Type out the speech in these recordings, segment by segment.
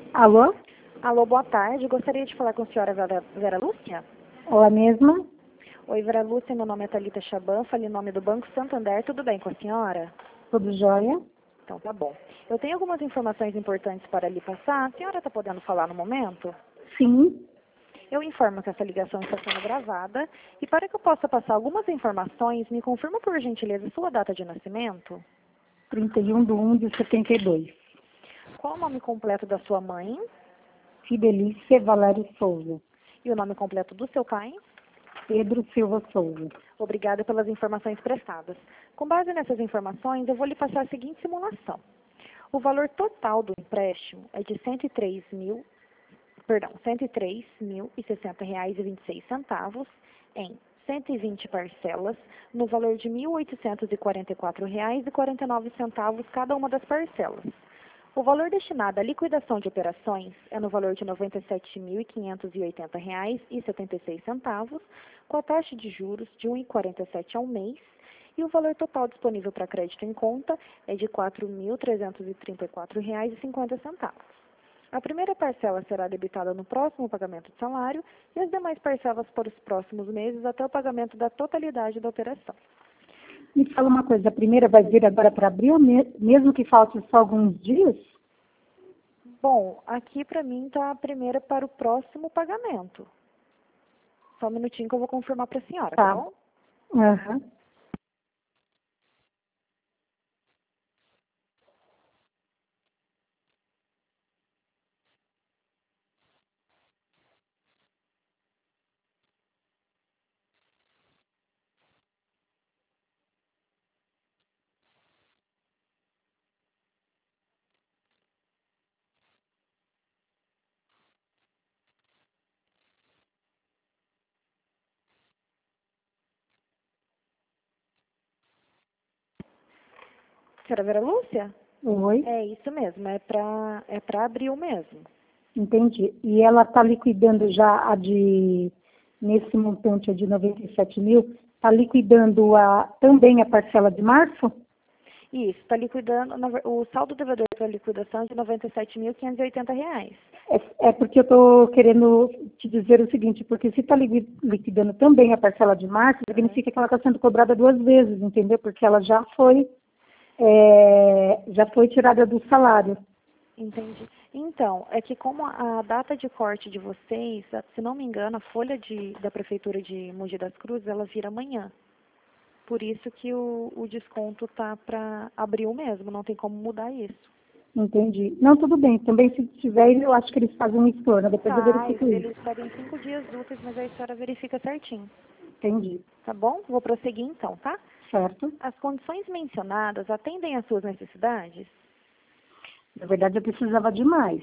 Alô? Alô, boa tarde. Gostaria de falar com a senhora Vera Lúcia? Ela mesma? Oi, Vera Lúcia. Meu nome é Thalita Chaban. Falo em nome do Banco Santander. Tudo bem com a senhora? Tudo jóia? Então, tá bom. Eu tenho algumas informações importantes para lhe passar. A senhora está podendo falar no momento? Sim. Eu informo que essa ligação está sendo gravada. E para que eu possa passar algumas informações, me confirma por gentileza sua data de nascimento? 31/1/72. Qual o nome completo da sua mãe? Fidelícia Valério Souza. E o nome completo do seu pai? Pedro Silva Souza. Obrigada pelas informações prestadas. Com base nessas informações, eu vou lhe passar a seguinte simulação. O valor total do empréstimo é de R$ 103.060,26 em 120 parcelas, no valor de R$ 1.844,49 cada uma das parcelas. O valor destinado à liquidação de operações é no valor de R$ 97.580,76, com a taxa de juros de 1,47 ao mês, e o valor total disponível para crédito em conta é de R$ 4.334,50. A primeira parcela será debitada no próximo pagamento de salário e as demais parcelas para os próximos meses até o pagamento da totalidade da operação. Me fala uma coisa, a primeira vai vir agora para abril, mesmo que falte só alguns dias? Bom, aqui para mim está a primeira para o próximo pagamento. Só um minutinho que eu vou confirmar para a senhora, tá bom? Aham. Senhora Vera Lúcia? Oi, É isso mesmo, é para abril mesmo. entendi. E ela está liquidando já nesse montante de 97 mil, está liquidando também a parcela de março? Isso, está liquidando, o saldo devedor para liquidação é de R$ 97.580. É porque eu estou querendo te dizer o seguinte, porque se está liquidando também a parcela de março, significa que ela está sendo cobrada duas vezes, entendeu? Porque ela já foi tirada do salário. Entendi. Então, é que como a data de corte de vocês, se não me engano, a folha da Prefeitura de Mogi das Cruzes, ela vira amanhã. Por isso que o desconto tá para abril mesmo, não tem como mudar isso. Entendi. Não, tudo bem. Também se tiver, eu acho que eles fazem um estorno. Depois eu Tá, verifico isso. eles pedem 5 dias úteis, mas aí a senhora verifica certinho. Entendi. Tá bom? Vou prosseguir então, tá? Certo? As condições mencionadas atendem às suas necessidades? Na verdade, eu precisava de mais.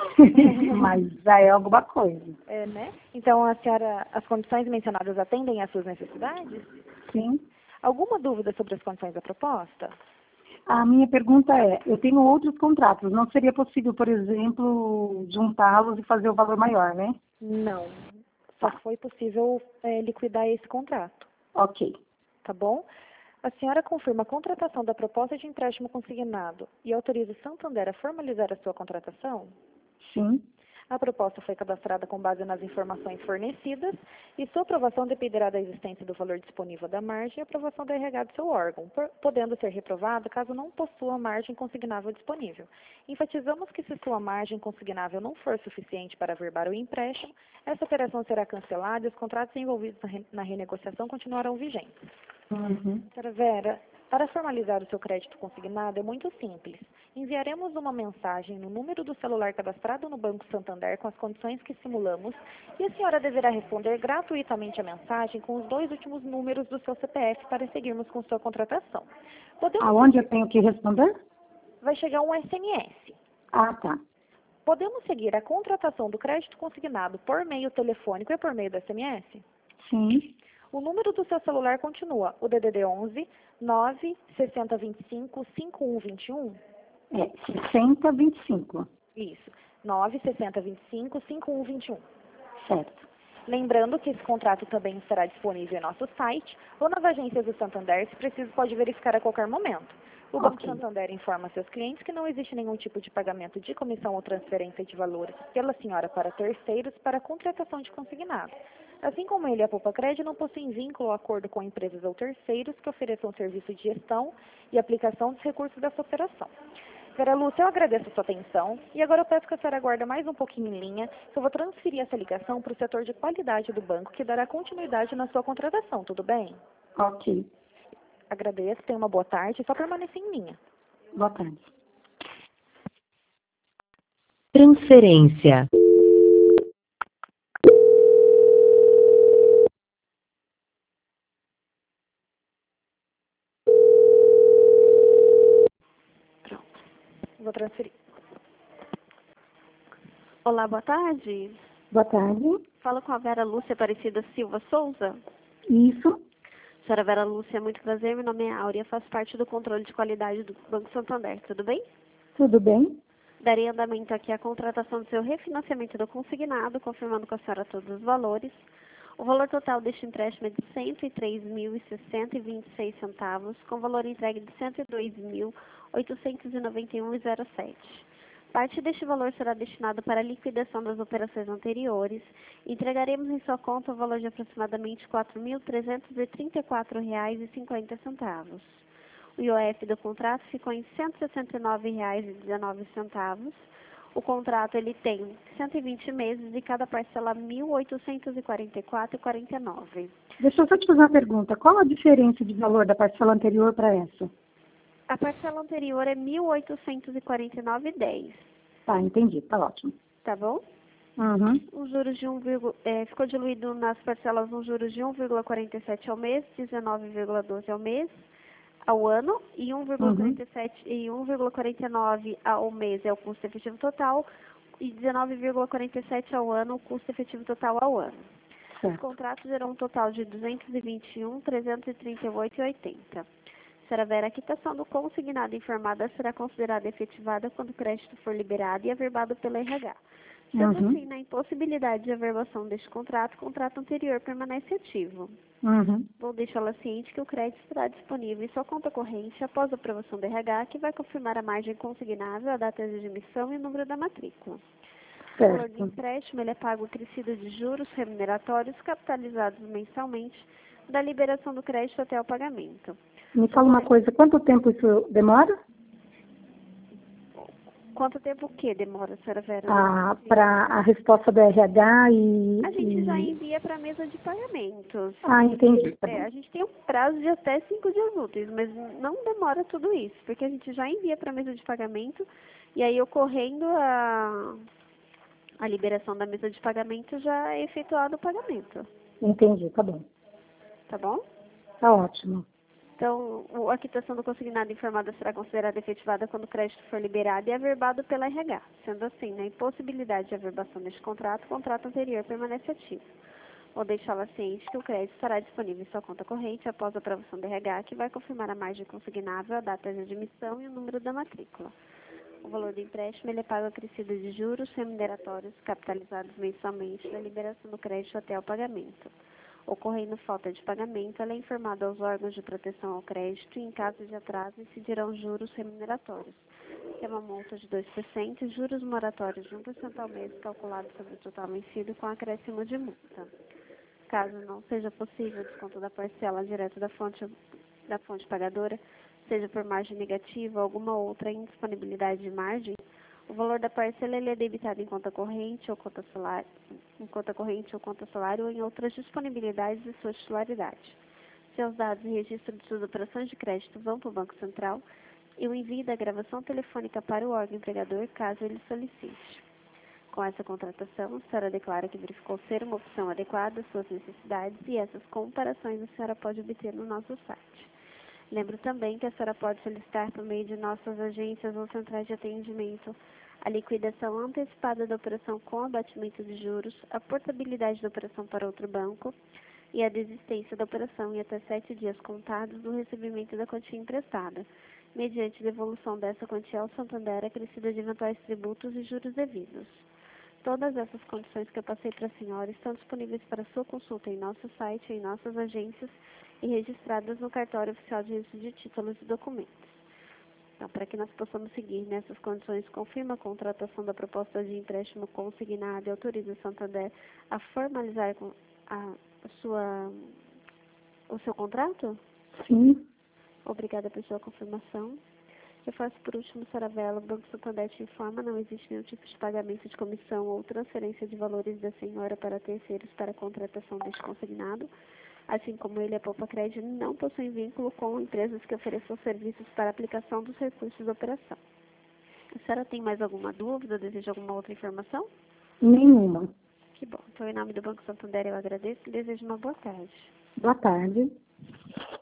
Mas já é alguma coisa. É, né? Então, as condições mencionadas atendem às suas necessidades? Sim. Alguma dúvida sobre as condições da proposta? A minha pergunta é, eu tenho outros contratos. Não seria possível, por exemplo, juntá-los e fazer o valor maior, né? Não. Só foi possível liquidar esse contrato, Ok. tá bom? A senhora confirma a contratação da proposta de empréstimo consignado e autoriza o Santander a formalizar a sua contratação? Sim. A proposta foi cadastrada com base nas informações fornecidas e sua aprovação dependerá da existência do valor disponível da margem e aprovação do RH do seu órgão, podendo ser reprovada caso não possua margem consignável disponível. Enfatizamos que se sua margem consignável não for suficiente para averbar o empréstimo, essa operação será cancelada e os contratos envolvidos na renegociação continuarão vigentes. Uhum. Senhora Vera, para formalizar o seu crédito consignado é muito simples. Enviaremos uma mensagem no número do celular cadastrado no Banco Santander com as condições que simulamos e a senhora deverá responder gratuitamente a mensagem com os 2 últimos números do seu CPF para seguirmos com sua contratação. Aonde eu tenho que responder? Vai chegar um SMS. Ah, tá. Podemos seguir a contratação do crédito consignado por meio telefônico e por meio do SMS? Sim. O número do seu celular continua o DDD 11 9 6025 5121. É 60/25. Isso, 9 6025 5121. Certo. Lembrando que esse contrato também estará disponível em nosso site ou nas agências do Santander, se preciso pode verificar a qualquer momento. O Banco Ok. Santander informa a seus clientes que não existe nenhum tipo de pagamento de comissão ou transferência de valores pela senhora para terceiros para contratação de consignado. Assim como ele e a Poupa-Cred não possuem vínculo ou acordo com empresas ou terceiros que ofereçam serviço de gestão e aplicação dos recursos dessa operação. Vera Lúcia, eu agradeço a sua atenção e agora eu peço que a senhora aguarde mais um pouquinho em linha, que eu vou transferir essa ligação para o setor de qualidade do banco, que dará continuidade na sua contratação, tudo bem? Ok. Agradeço, tenha uma boa tarde e só permaneça em linha. Boa tarde. Transferência. Pronto, vou transferir. Olá, boa tarde. Boa tarde. Falo com a Vera Lúcia Aparecida Silva Souza. Isso. Senhora Vera Lúcia, muito prazer. Meu nome é Áurea, faço parte do controle de qualidade do Banco Santander. Tudo bem? Tudo bem? Darei andamento aqui à contratação do seu refinanciamento do consignado, confirmando com a senhora todos os valores. O valor total deste empréstimo é de R$ 103.060,26, com valor entregue de R$ 102.891,07. Parte deste valor será destinado para a liquidação das operações anteriores. Entregaremos em sua conta o valor de aproximadamente R$ 4.334,50. O IOF do contrato ficou em R$ 169,19. O contrato ele tem 120 meses e cada parcela R$ 1.844,49. Deixa eu só te fazer uma pergunta. Qual a diferença de valor da parcela anterior para essa? A parcela anterior é R$ 1.849,10, Tá, entendi. Tá ótimo. tá bom? Uhum. Os juros de ficou diluído nas parcelas uns juros de 1,47 ao mês, 19,12 ao ano e 1,47 e 1,49 ao mês é o custo efetivo total e 19,47 ao ano o custo efetivo total ao ano. O Certo. contrato gerou um total de R$ 221.338,80. Senhora Vera, a quitação do consignado informada será considerada efetivada quando o crédito for liberado e averbado pela RH. Sendo assim, na impossibilidade de averbação deste contrato, o contrato anterior permanece ativo. Uhum. Vou deixá-la ciente que o crédito estará disponível em sua conta corrente após a aprovação do RH, que vai confirmar a margem consignável, a data de emissão e o número da matrícula. O valor do Certo. empréstimo ele é pago acrescido de juros remuneratórios capitalizados mensalmente da liberação do crédito até o pagamento. Me fala uma coisa, quanto tempo isso demora? Quanto tempo o que demora, senhora Vera? Para a resposta do RH A gente já envia para a mesa de pagamentos. entendi. Tá bom. A gente tem um prazo de até 5 dias úteis, mas não demora tudo isso, porque a gente já envia para a mesa de pagamento e aí ocorrendo a liberação da mesa de pagamento já é efetuado o pagamento, Entendi, tá bom. tá bom? Tá ótimo. Então, a quitação do consignado informada será considerada efetivada quando o crédito for liberado e averbado pela RH. Sendo assim, na impossibilidade de averbação deste contrato, o contrato anterior permanece ativo. Vou deixá-la ciente que o crédito estará disponível em sua conta corrente após a aprovação do RH, que vai confirmar a margem consignável, a data de admissão e o número da matrícula. O valor do empréstimo ele é pago acrescido de juros remuneratórios capitalizados mensalmente da liberação do crédito até o pagamento. Ocorrendo falta de pagamento, ela é informada aos órgãos de proteção ao crédito e, em caso de atraso, incidirão juros remuneratórios, que é uma multa de 2% e juros moratórios de 1% ao mês calculado sobre o total vencido com acréscimo de multa. Caso não seja possível o desconto da parcela direto da fonte pagadora, seja por margem negativa ou alguma outra indisponibilidade de margem, o valor da parcela ele é debitado em conta corrente ou conta salário, ou em outras disponibilidades de sua titularidade. Seus dados e registro de suas operações de crédito vão para o Banco Central e o envio da gravação telefônica para o órgão empregador, caso ele solicite. Com essa contratação, a senhora declara que verificou ser uma opção adequada às suas necessidades e essas comparações a senhora pode obter no nosso site. Lembro também que a senhora pode solicitar por meio de nossas agências ou centrais de atendimento a liquidação antecipada da operação com abatimento de juros, a portabilidade da operação para outro banco e a desistência da operação em até 7 dias contados do recebimento da quantia emprestada, mediante devolução dessa quantia ao Santander acrescida de eventuais tributos e juros devidos. Todas essas condições que eu passei para a senhora estão disponíveis para sua consulta em nosso site, em nossas agências e registradas no cartório oficial de registro de títulos e documentos. Então, para que nós possamos seguir nessas condições, confirma a contratação da proposta de empréstimo consignado e autoriza o Santander a formalizar o seu contrato? Sim. Obrigada por sua confirmação. Eu faço por último, Saravela, o Banco Santander te informa, não existe nenhum tipo de pagamento de comissão ou transferência de valores da senhora para terceiros para a contratação deste consignado. Assim como ele, a Poupa Crédito não possui vínculo com empresas que ofereçam serviços para aplicação dos recursos da operação. A senhora tem mais alguma dúvida ou deseja alguma outra informação? Nenhuma. Que bom. Então, em nome do Banco Santander, eu agradeço e desejo uma boa tarde. Boa tarde.